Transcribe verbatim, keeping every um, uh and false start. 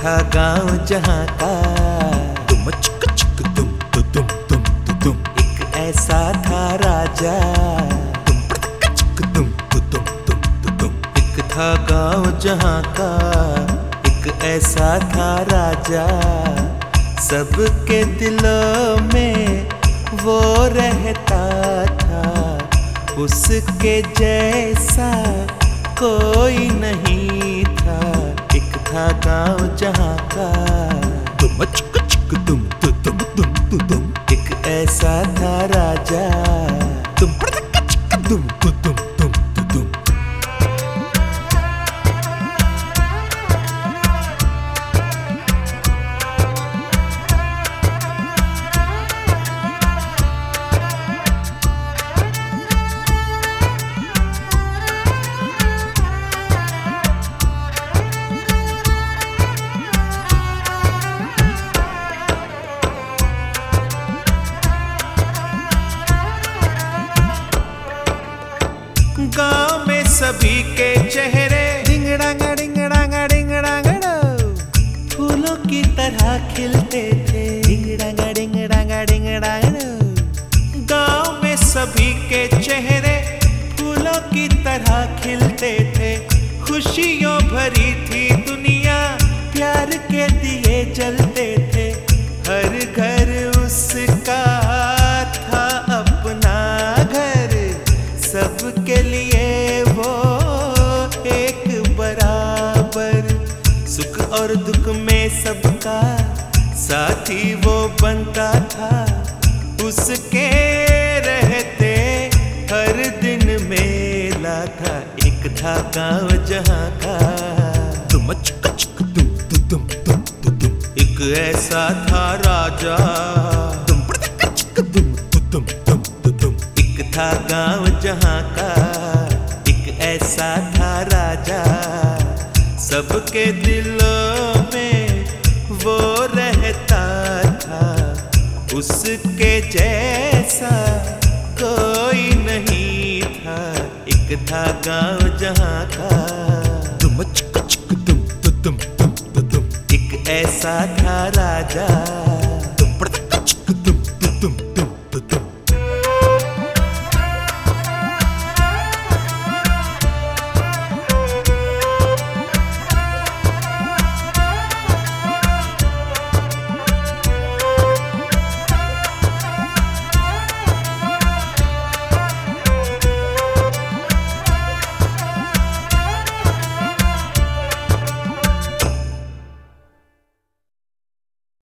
था गांव जहां का, तुम चिक चिक तुम तु तुम तुम तु तुम। एक ऐसा था राजा, तुम पटक चिक तुम तु तुम तुम तु तुम। एक था गांव जहां का, एक ऐसा था राजा। सबके दिलों में वो रहता था, उसके जैसा कोई नहीं था। एक था गांव जहां का, तुम चिक चिक तुम तु तुम तुम तु तुम। एक ऐसा था राजा। तुम पटक चिक तुम तु तुम तुम तु तुम। गांव में सभी के चेहरे डिंगड़ांगा डिंगड़ांगा डिंगड़ांगड़ो फूलों की तरह खिलते थे। डिंगड़ांगा डिंगड़ांगा डिंगड़ांगड़ो गांव में सभी के चेहरे फूलों की तरह खिलते थे। खुशियों भरी थी दुनिया, प्यार के दिए जलते थे। हर घर उसका था अपना घर, सबके लिए वो एक बराबर। सुख और दुख में सबका साथी वो बनता था। उसके रहते हर दिन मेला था। एक था गांव जहां का, तुम चिक चिक तुम तु तुम तुम तु तुम। एक ऐसा था राजा। तुम पटक चिक तुम तु तुम तुम तु तुम। एक था गांव जहां का, एक ऐसा था राजा। सबके दिलों में वो रहता था, उसके जैसा कोई नहीं था। एक था गांव जहां का, तुम चिक चिक तुम तु तुम तुम तु तुम। एक ऐसा था राजा।